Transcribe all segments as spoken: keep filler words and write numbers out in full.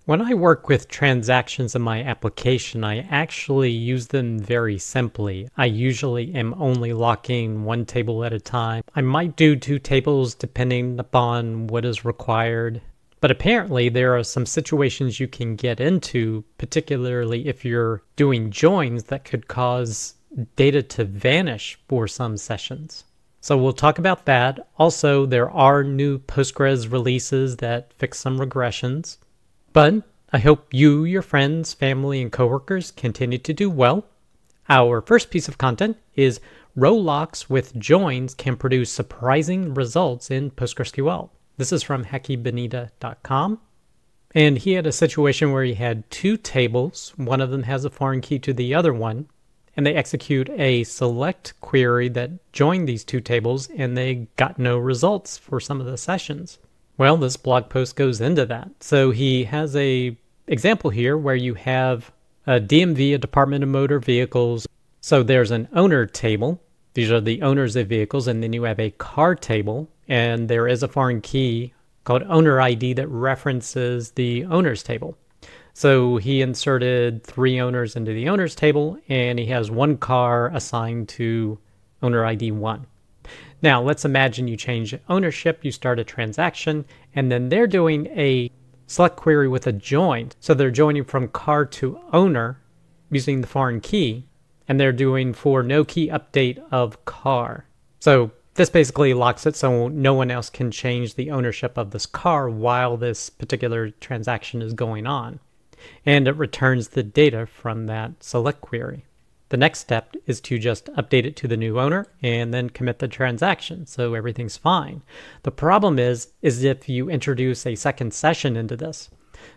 When I work with transactions in my application, I actually use them very simply. I usually am only locking one table at a time. I might do two tables depending upon what is required. But apparently there are some situations you can get into, particularly if you're doing joins, that could cause data to vanish for some sessions. So we'll talk about that. Also, there are new Postgres releases that fix some regressions. But I hope you, your friends, family, and coworkers continue to do well. Our first piece of content is row locks with joins can produce surprising results in PostgreSQL. This is from Heki Benita dot com. And he had a situation where he had two tables. One of them has a foreign key to the other one. And they execute a select query that joined these two tables, and they got no results for some of the sessions. Well, this blog post goes into that. So he has a example here where you have a D M V, a Department of Motor Vehicles. So there's an owner table. These are the owners of vehicles. And then you have a car table. And there is a foreign key called owner I D that references the owners table. So he inserted three owners into the owners table, and he has one car assigned to owner I D one. Now, let's imagine you change ownership, you start a transaction, and then they're doing a select query with a join. So they're joining from car to owner using the foreign key, and they're doing for no key update of car. So this basically locks it so no one else can change the ownership of this car while this particular transaction is going on. And it returns the data from that select query. The next step is to just update it to the new owner and then commit the transaction, so everything's fine. The problem is, is if you introduce a second session into this.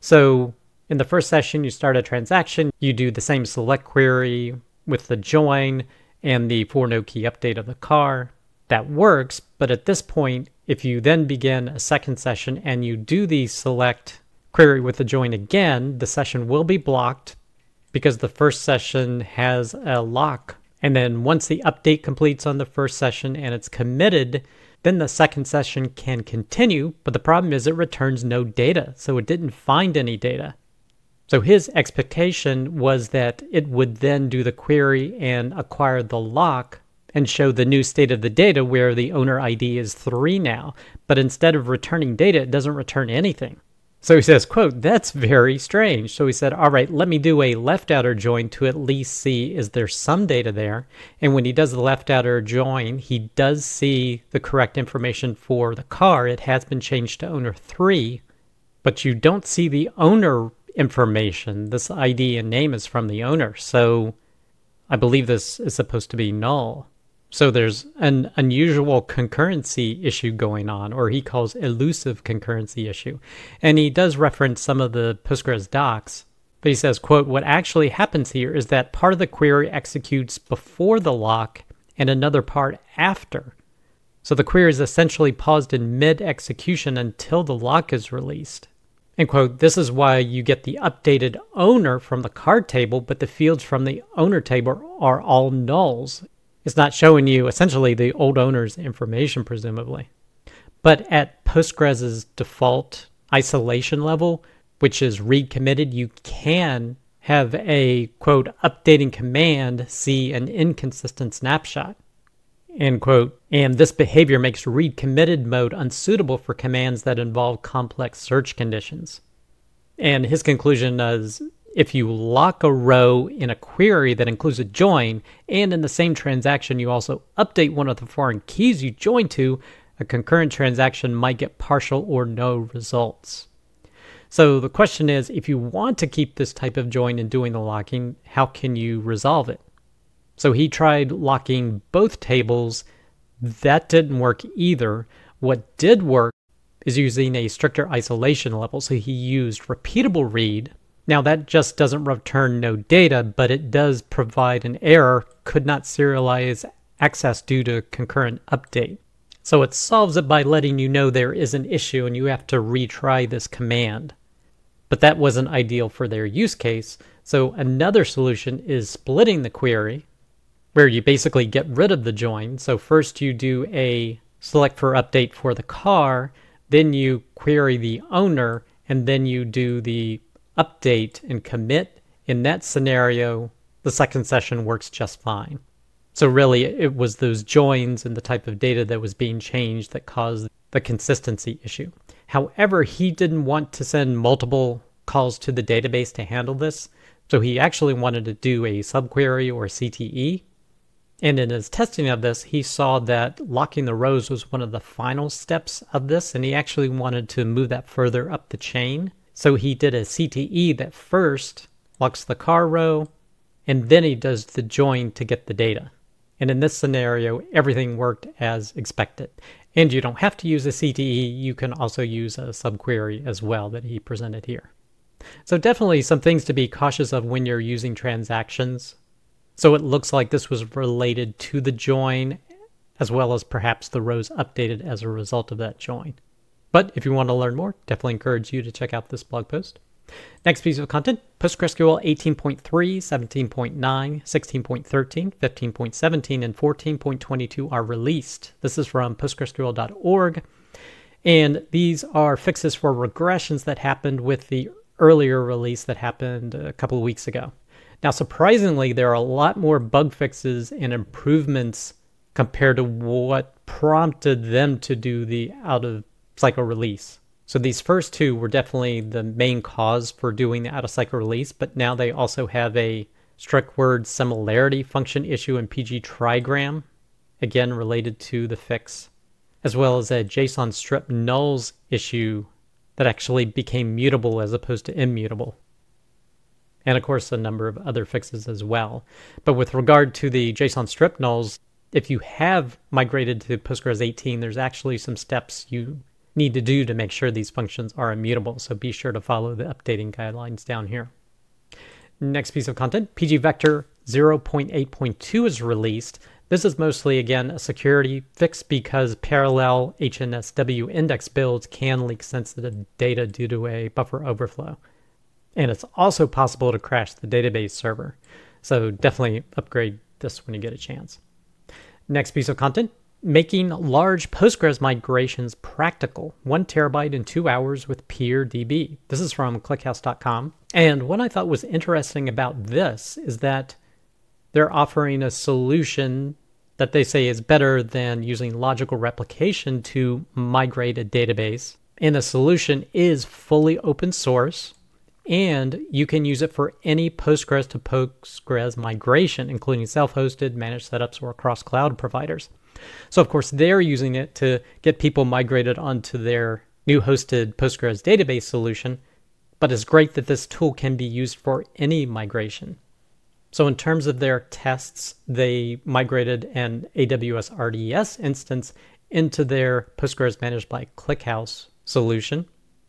So in the first session, you start a transaction, you do the same select query with the join and the for no key update of the car. That works, but at this point, if you then begin a second session and you do the select query with the join again, the session will be blocked because the first session has a lock. And then once the update completes on the first session and it's committed, then the second session can continue. But the problem is it returns no data. So it didn't find any data. So his expectation was that it would then do the query and acquire the lock and show the new state of the data where the owner I D is three now. But instead of returning data, it doesn't return anything. So he says, quote, "That's very strange." So he said, all right, let me do a left outer join to at least see is there some data there. And when he does the left outer join, he does see the correct information for the car. It has been changed to owner three, but you don't see the owner information. This I D and name is from the owner. So I believe this is supposed to be null. So there's an unusual concurrency issue going on, or he calls elusive concurrency issue. And he does reference some of the Postgres docs, but he says, quote, "What actually happens here is that part of the query executes before the lock and another part after. So the query is essentially paused in mid-execution until the lock is released." And quote, "This is why you get the updated owner from the card table, but the fields from the owner table are all nulls." It's not showing you essentially the old owner's information, presumably. But at Postgres's default isolation level, which is read committed, you can have a, quote, "updating command see an inconsistent snapshot," end quote. And this behavior makes read committed mode unsuitable for commands that involve complex search conditions. And his conclusion is, if you lock a row in a query that includes a join, and in the same transaction you also update one of the foreign keys you join to, a concurrent transaction might get partial or no results. So the question is, if you want to keep this type of join and doing the locking, how can you resolve it? So he tried locking both tables. That didn't work either. What did work is using a stricter isolation level. So he used repeatable read. Now that just doesn't return no data, but it does provide an error, could not serialize access due to concurrent update. So it solves it by letting you know there is an issue and you have to retry this command. But that wasn't ideal for their use case. So another solution is splitting the query, where you basically get rid of the join. So first you do a select for update for the car, then you query the owner, and then you do the update and commit, in that scenario, the second session works just fine. So really, it was those joins and the type of data that was being changed that caused the consistency issue. However, he didn't want to send multiple calls to the database to handle this, so he actually wanted to do a subquery or C T E. And in his testing of this, he saw that locking the rows was one of the final steps of this, and he actually wanted to move that further up the chain. So he did a C T E that first locks the car row, and then he does the join to get the data. And in this scenario, everything worked as expected. And you don't have to use a C T E. You can also use a subquery as well that he presented here. So definitely some things to be cautious of when you're using transactions. So it looks like this was related to the join, as well as perhaps the rows updated as a result of that join. But if you want to learn more, definitely encourage you to check out this blog post. Next piece of content, PostgreSQL eighteen point three, seventeen point nine, sixteen point thirteen, fifteen point seventeen, and fourteen point twenty-two are released. This is from PostgreSQL dot org. And these are fixes for regressions that happened with the earlier release that happened a couple of weeks ago. Now, surprisingly, there are a lot more bug fixes and improvements compared to what prompted them to do the out-of-cycle release. So these first two were definitely the main cause for doing the out-of-cycle release, but now they also have a strict word similarity function issue in P G trigram, again related to the fix, as well as a JSON strip nulls issue that actually became mutable as opposed to immutable. And of course, a number of other fixes as well. But with regard to the JSON strip nulls, if you have migrated to Postgres eighteen, there's actually some steps you need to do to make sure these functions are immutable. So be sure to follow the updating guidelines down here. Next piece of content, pgvector zero point eight point two is released. This is mostly, again, a security fix because parallel H N S W index builds can leak sensitive data due to a buffer overflow. And it's also possible to crash the database server. So definitely upgrade this when you get a chance. Next piece of content, making large Postgres migrations practical. One terabyte in two hours with PeerDB. This is from ClickHouse dot com. And what I thought was interesting about this is that they're offering a solution that they say is better than using logical replication to migrate a database. And the solution is fully open source, and you can use it for any Postgres to Postgres migration, including self-hosted, managed setups, or across cloud providers. So of course, they're using it to get people migrated onto their new hosted Postgres database solution, but it's great that this tool can be used for any migration. So in terms of their tests, they migrated an A W S R D S instance into their Postgres managed by ClickHouse solution.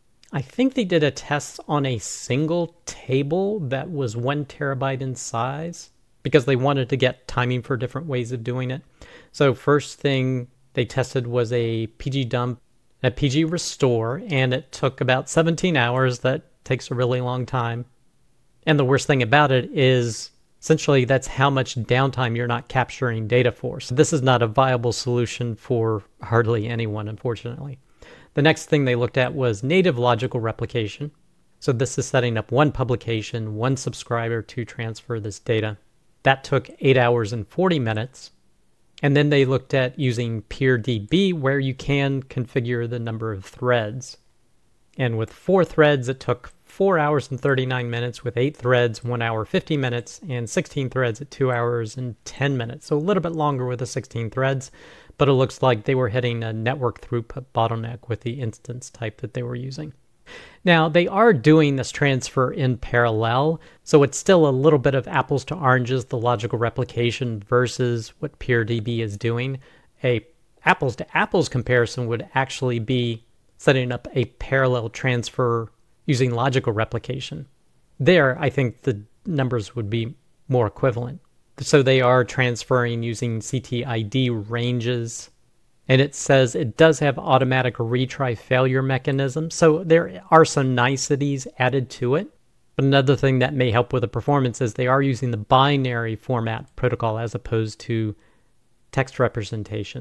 I think they did a test on a single table that was one terabyte in size because they wanted to get timing for different ways of doing it. So first thing they tested was a pgdump, a pgrestore, and it took about seventeen hours. That takes a really long time. And the worst thing about it is essentially that's how much downtime you're not capturing data for. So this is not a viable solution for hardly anyone, unfortunately. The next thing they looked at was native logical replication. So this is setting up one publication, one subscriber to transfer this data. That took eight hours and forty minutes. And then they looked at using PeerDB, where you can configure the number of threads. And with four threads, it took four hours and thirty-nine minutes. With eight threads, one hour, fifty minutes, and sixteen threads at two hours and ten minutes. So a little bit longer with the sixteen threads, but it looks like they were hitting a network throughput bottleneck with the instance type that they were using. Now, they are doing this transfer in parallel, so it's still a little bit of apples to oranges, the logical replication versus what PeerDB is doing. A apples to apples comparison would actually be setting up a parallel transfer using logical replication. There, I think the numbers would be more equivalent. So they are transferring using C T I D ranges, and it says it does have automatic retry failure mechanism. So there are some niceties added to it. But another thing that may help with the performance is they are using the binary format protocol as opposed to text representation.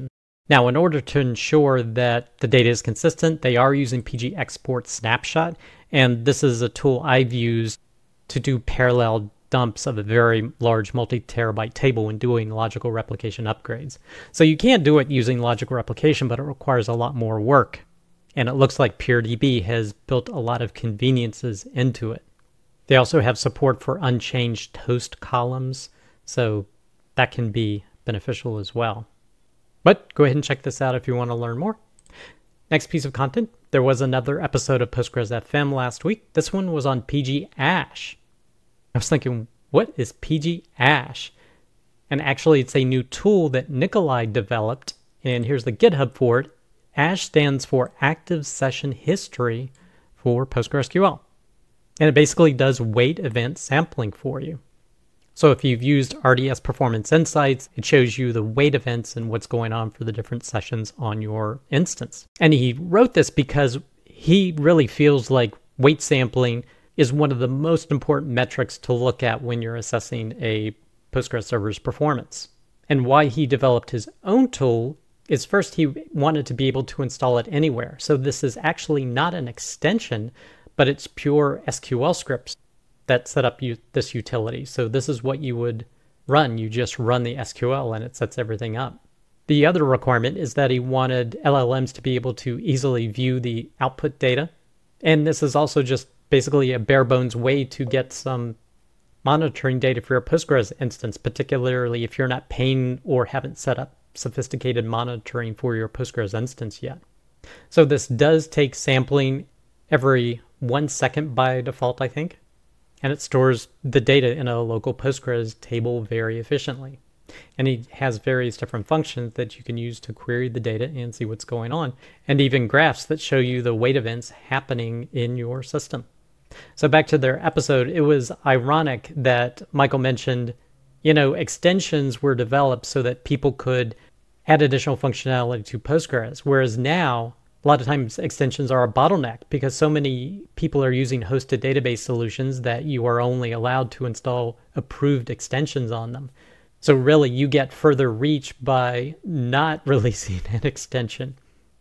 Now, in order to ensure that the data is consistent, they are using P G Export Snapshot, and this is a tool I've used to do parallel dumps of a very large multi-terabyte table when doing logical replication upgrades. So you can do it using logical replication, but it requires a lot more work. And it looks like PureDB has built a lot of conveniences into it. They also have support for unchanged toast columns, so that can be beneficial as well. But go ahead and check this out if you want to learn more. Next piece of content, there was another episode of Postgres F M last week. This one was on P G Ash. I was thinking, what is P G Ash? And actually, it's a new tool that Nikolai developed, and here's the GitHub for it. Ash stands for Active Session History for PostgreSQL. And it basically does wait event sampling for you. So if you've used R D S Performance Insights, it shows you the wait events and what's going on for the different sessions on your instance. And he wrote this because he really feels like wait sampling is one of the most important metrics to look at when you're assessing a Postgres server's performance. And why he developed his own tool is first he wanted to be able to install it anywhere. So this is actually not an extension, but it's pure S Q L scripts that set up you, this utility. So this is what you would run. You just run the S Q L and it sets everything up. The other requirement is that he wanted L L Ms to be able to easily view the output data. And this is also just basically a bare bones way to get some monitoring data for your Postgres instance, particularly if you're not paying or haven't set up sophisticated monitoring for your Postgres instance yet. So this does take sampling every one second by default, I think, and it stores the data in a local Postgres table very efficiently. And he has various different functions that you can use to query the data and see what's going on, and even graphs that show you the wait events happening in your system. So back to their episode, it was ironic that Michael mentioned, you know, extensions were developed so that people could add additional functionality to Postgres, whereas now a lot of times extensions are a bottleneck because so many people are using hosted database solutions that you are only allowed to install approved extensions on them. So really you get further reach by not releasing an extension.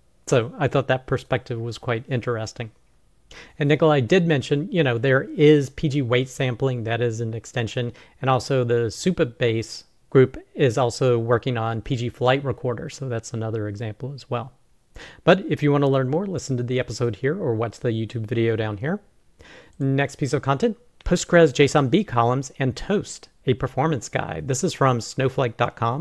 So I thought that perspective was quite interesting. And Nikolai did mention, you know, there is P G wait sampling, that is an extension, and also the Supabase group is also working on P G flight recorder, so that's another example as well. But if you want to learn more, listen to the episode here or watch the YouTube video down here. Next piece of content, Postgres JSON-B columns and Toast, a performance guide. This is from snowflake dot com.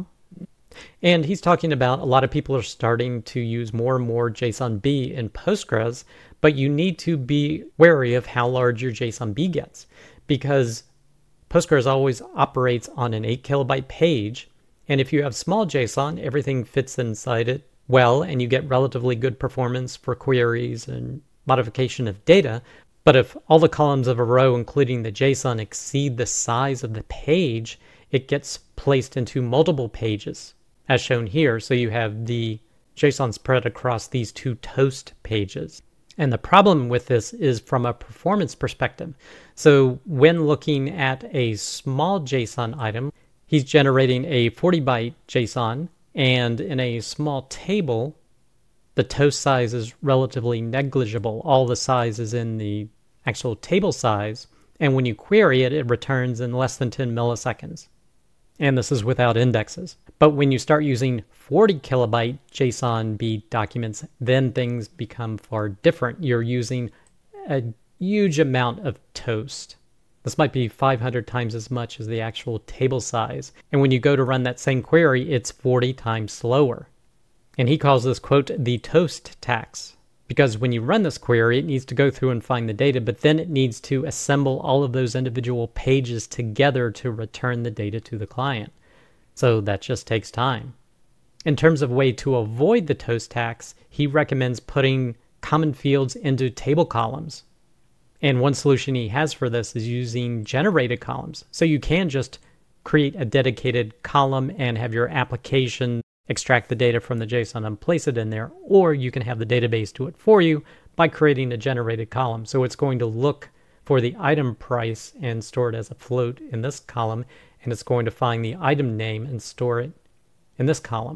And he's talking about a lot of people are starting to use more and more JSON-B in Postgres, but you need to be wary of how large your JSON-B gets because Postgres always operates on an eight kilobyte page. And if you have small JSON, everything fits inside it well, and you get relatively good performance for queries and modification of data. But if all the columns of a row, including the JSON, exceed the size of the page, it gets placed into multiple pages, as shown here. So you have the JSON spread across these two toast pages. And the problem with this is from a performance perspective. So when looking at a small JSON item, he's generating a forty byte JSON, and in a small table, the toast size is relatively negligible. All the size is in the actual table size, and when you query it, it returns in less than ten milliseconds. And this is without indexes. But when you start using forty kilobyte JSON-B documents, then things become far different. You're using a huge amount of toast. This might be five hundred times as much as the actual table size. And when you go to run that same query, it's forty times slower. And he calls this, quote, the toast tax. Because when you run this query, it needs to go through and find the data, but then it needs to assemble all of those individual pages together to return the data to the client. So that just takes time. In terms of way to avoid the toast tax, he recommends putting common fields into table columns. And one solution he has for this is using generated columns. So you can just create a dedicated column and have your application extract the data from the JSON and place it in there, or you can have the database do it for you by creating a generated column. So it's going to look for the item price and store it as a float in this column, and it's going to find the item name and store it in this column.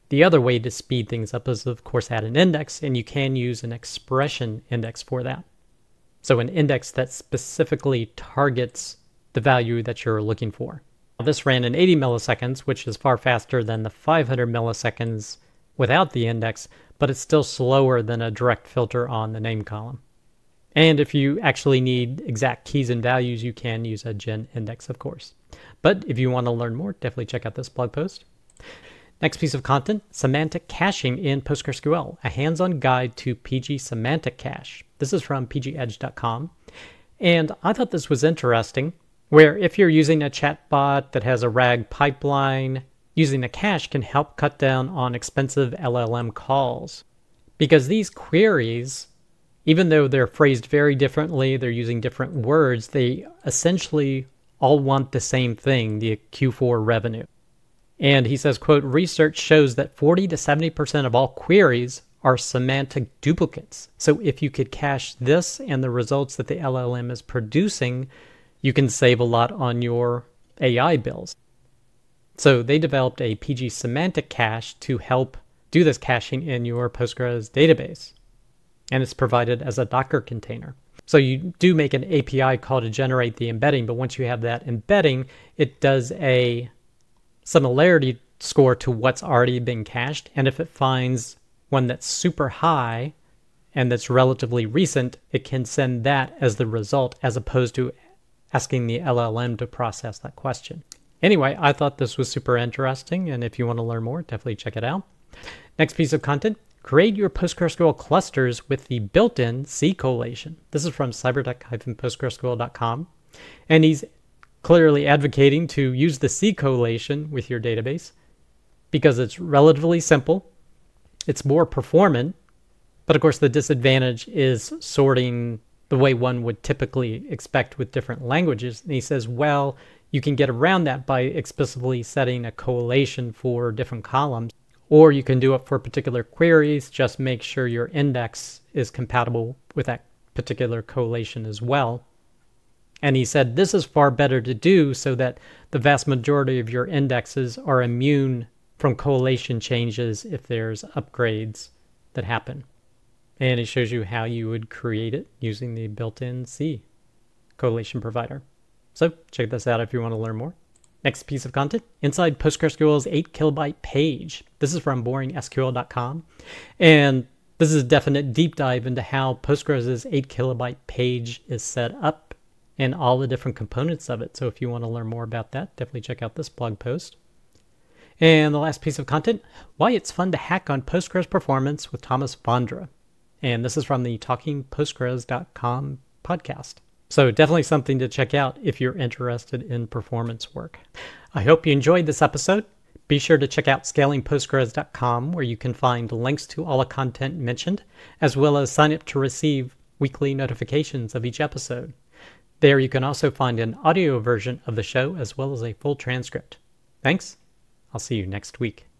The other way to speed things up is, of course, add an index, and you can use an expression index for that. So an index that specifically targets the value that you're looking for. Now, this ran in eighty milliseconds, which is far faster than the five hundred milliseconds without the index, but it's still slower than a direct filter on the name column. And if you actually need exact keys and values, you can use a gen index, of course. But if you want to learn more, definitely check out this blog post. Next piece of content, semantic caching in PostgreSQL, a hands-on guide to P G Semantic Cache. This is from p g edge dot com. And I thought this was interesting, where if you're using a chatbot that has a RAG pipeline, using a cache can help cut down on expensive L L M calls. Because these queries, even though they're phrased very differently, they're using different words, they essentially all want the same thing, the Q four revenue. And he says, quote, research shows that forty to seventy percent of all queries are semantic duplicates. So if you could cache this and the results that the L L M is producing, you can save a lot on your A I bills. So they developed a P G semantic cache to help do this caching in your Postgres database. And it's provided as a Docker container. So you do make an A P I call to generate the embedding, but once you have that embedding, it does a similarity score to what's already been cached. And if it finds one that's super high and that's relatively recent, it can send that as the result as opposed to asking the L L M to process that question. Anyway, I thought this was super interesting, and if you want to learn more, definitely check it out. Next piece of content, create your PostgreSQL clusters with the built-in C collation. This is from cyberdeck dash postgresql dot com, and he's clearly advocating to use the C collation with your database because it's relatively simple, it's more performant, but of course the disadvantage is sorting the way one would typically expect with different languages. And he says, well, you can get around that by explicitly setting a collation for different columns, or you can do it for particular queries, just make sure your index is compatible with that particular collation as well. And he said this is far better to do so that the vast majority of your indexes are immune from collation changes if there's upgrades that happen. And it shows you how you would create it using the built-in C collation provider. So check this out if you want to learn more. Next piece of content, inside PostgreSQL's eight kilobyte page. This is from boring S Q L dot com. And this is a definite deep dive into how Postgres' eight kilobyte page is set up and all the different components of it. So if you want to learn more about that, definitely check out this blog post. And the last piece of content, why it's fun to hack on Postgres performance with Thomas Vondra. And this is from the talking postgres dot com podcast. So definitely something to check out if you're interested in performance work. I hope you enjoyed this episode. Be sure to check out scaling postgres dot com, where you can find links to all the content mentioned, as well as sign up to receive weekly notifications of each episode. There you can also find an audio version of the show as well as a full transcript. Thanks. I'll see you next week.